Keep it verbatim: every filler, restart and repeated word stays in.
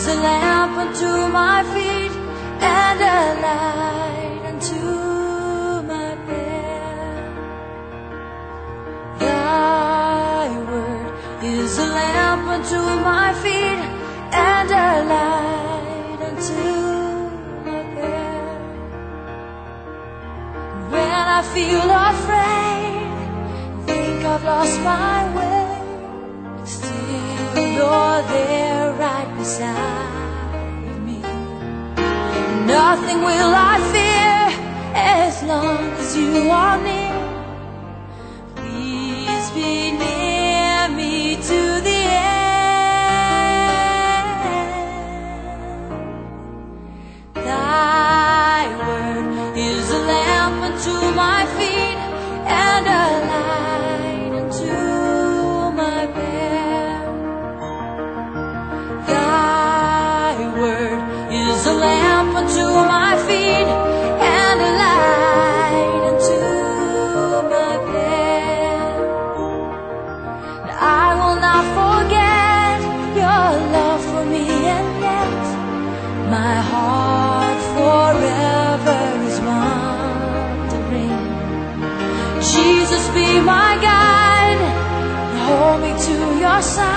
is a lamp unto my feet and a light unto my path. Thy word is a lamp unto my feet and a light unto my path. When I feel afraid, think I've lost my way, still you're there right beside me. Nothing will I fear as long as you are near. Please be near me to the end. Thy word is a lamp unto my feet and a light unto my path. Thy word is a lamp unto my feet and a light unto my path. I will not forget your love for me, and let my heart forever is wandering. Jesus, be my guide, hold me to your side.